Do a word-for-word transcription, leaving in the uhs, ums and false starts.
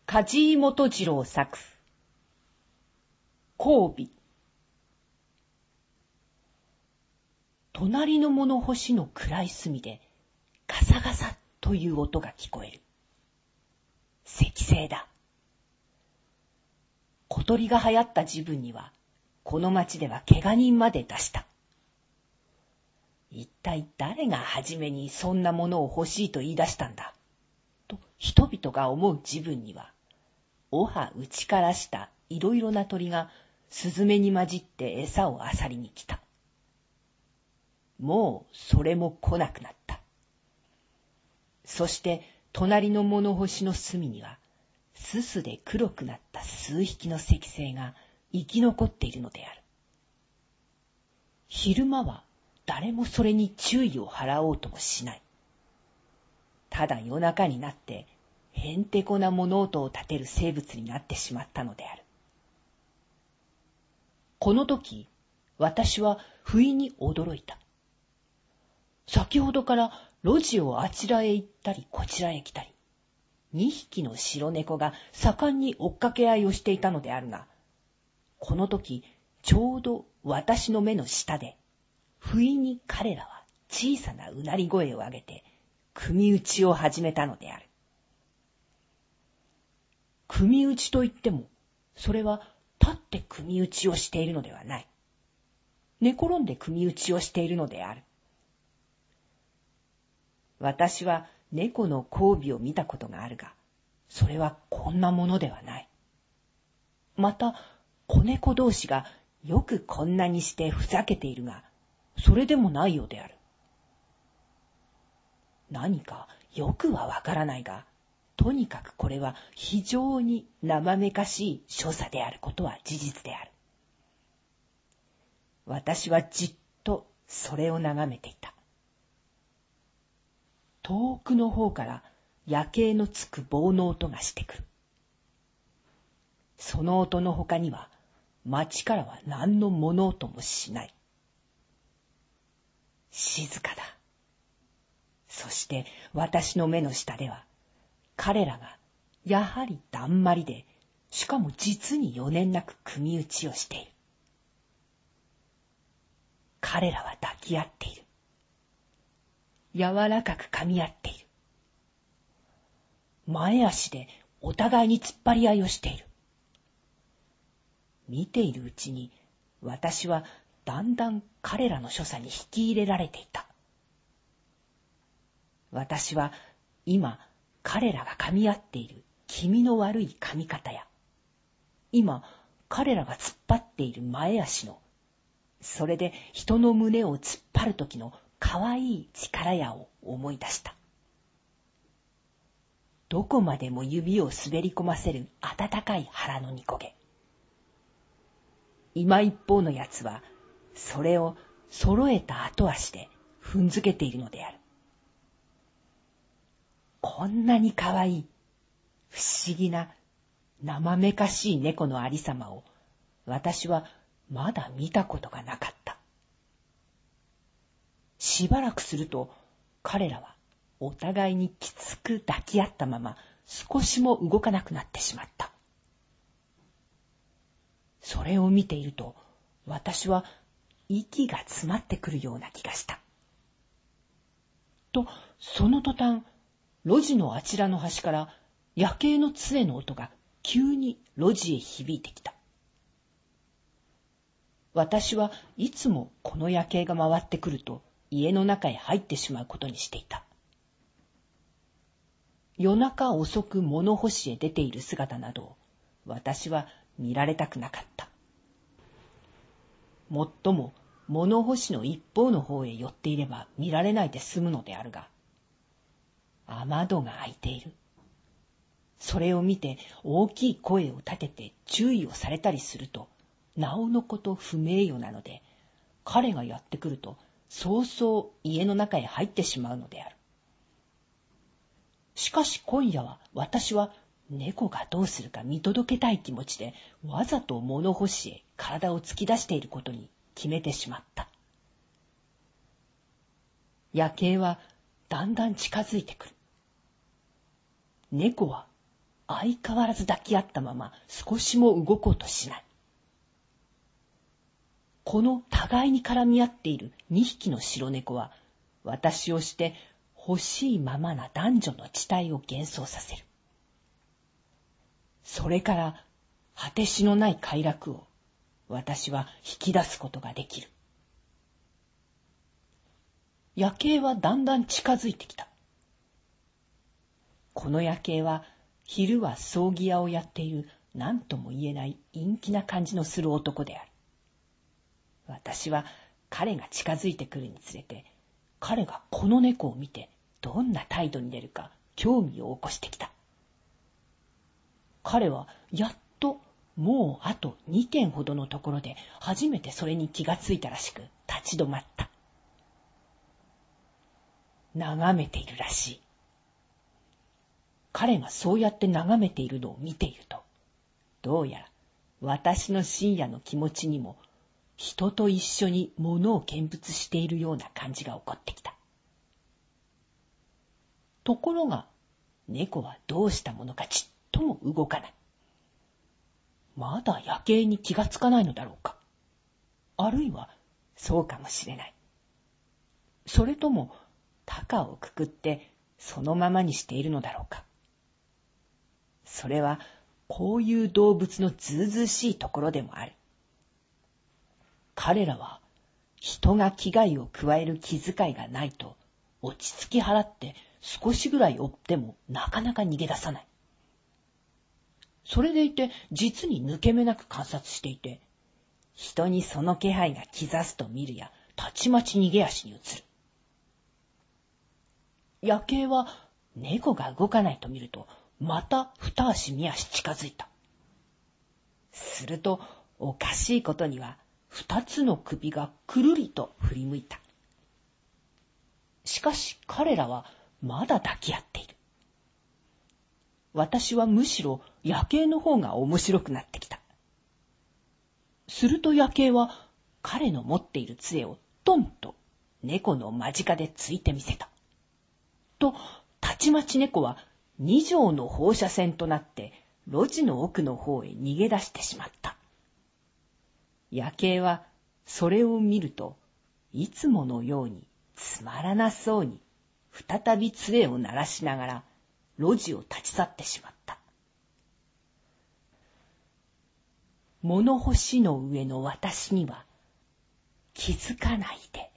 梶井元次郎作交尾。隣の物干しの暗い隅でガサガサという音が聞こえる。石星だ。小鳥が流行った時分にはこの町では怪我人まで出した。一体誰が初めにそんなものを欲しいと言い出したんだと人々が思う時分には、おは打ちからしたいろいろな鳥がスズメに混じって餌をあさりに来た。もうそれも来なくなった。そして隣の物干しの隅にはすすで黒くなった数匹の石星が生き残っているのである。昼間は誰もそれに注意を払おうともしない。ただ夜中になってへんてこな物音を立てる生物になってしまったのである。この時、私は不意に驚いた。先ほどから路地をあちらへ行ったりこちらへ来たり、二匹の白猫が盛んに追っかけ合いをしていたのであるが、この時ちょうど私の目の下で、不意に彼らは小さなうなり声を上げて組打ちを始めたのである。組打ちといっても、それは立って組打ちをしているのではない。寝転んで組打ちをしているのである。私は猫の交尾を見たことがあるが、それはこんなものではない。また、子猫同士がよくこんなにしてふざけているが、それでもないようである。何かよくはわからないが、とにかくこれは非常に生めかしい所作であることは事実である。私はじっとそれを眺めていた。遠くの方から夜景のつく棒の音がしてくる。その音の他には町からは何の物音もしない。静かだ。そして私の目の下では彼らがやはりだんまりで、しかも実に余念なく組打ちをしている。彼らは抱き合っている。柔らかく噛み合っている。前足でお互いに突っ張り合いをしている。見ているうちに私はだんだん彼らの所作に引き入れられていた。私は今彼らが噛み合っている気味の悪い噛み方や、今彼らが突っ張っている前足の、それで人の胸を突っ張る時のかわいい力やを思い出した。どこまでも指を滑り込ませる温かい腹の煮焦げ。今一方のやつはそれを揃えた後足で踏んづけているのである。こんなにかわいい、不思議な、生めかしい猫のありさまを私はまだ見たことがなかった。しばらくすると彼らはお互いにきつく抱き合ったまま少しも動かなくなってしまった。それを見ていると私は息が詰まってくるような気がした。と、その途端、路地のあちらの端から夜景の杖の音が急に路地へ響いてきた。私はいつもこの夜景が回ってくると家の中へ入ってしまうことにしていた。夜中遅く物干しへ出ている姿などを私は見られたくなかった。もっとも物干しの一方の方へ寄っていれば見られないで済むのであるが、雨戸が開いている。それを見て大きい声を立てて注意をされたりすると、なおのこと不名誉なので、彼がやってくると早々家の中へ入ってしまうのである。しかし今夜は私は猫がどうするか見届けたい気持ちでわざと物干しへ体を突き出していることに決めてしまった。夜景はだんだん近づいてくる。猫は相変わらず抱き合ったまま少しも動こうとしない。この互いに絡み合っているにひきの白猫は、私をして欲しいままな男女の地帯を幻想させる。それから果てしのない快楽を私は引き出すことができる。夜景はだんだん近づいてきた。この夜景は昼は葬儀屋をやっている何とも言えない陰気な感じのする男である。私は彼が近づいてくるにつれて、彼がこの猫を見てどんな態度に出るか興味を起こしてきた。彼はやっともうあとにけんほどのところで初めてそれに気がついたらしく立ち止まった。眺めているらしい。彼がそうやって眺めているのを見ていると、どうやら私の深夜の気持ちにも人と一緒に物を見物しているような感じが起こってきた。ところが猫はどうしたものかちっとも動かない。まだ夜景に気がつかないのだろうか。あるいはそうかもしれない。それとも高をくくってそのままにしているのだろうか。それはこういう動物のずうずうしいところでもある。彼らは人が危害を加える気遣いがないと落ち着き払って少しぐらい追ってもなかなか逃げ出さない。それでいて実に抜け目なく観察していて、人にその気配が兆すと見るやたちまち逃げ足に移る。夜景は猫が動かないと見るとまた二足三足近づいた。するとおかしいことには二つの首がくるりと振り向いた。しかし彼らはまだ抱き合っている。私はむしろ夜景の方が面白くなってきた。すると夜景は彼の持っている杖をトンと猫の間近でついてみせた。と、たちまち猫は二条の放射線となって路地の奥の方へ逃げ出してしまった。夜景はそれを見るといつものようにつまらなそうに再び杖を鳴らしながら路地を立ち去ってしまった。物干しの上の私には気づかないで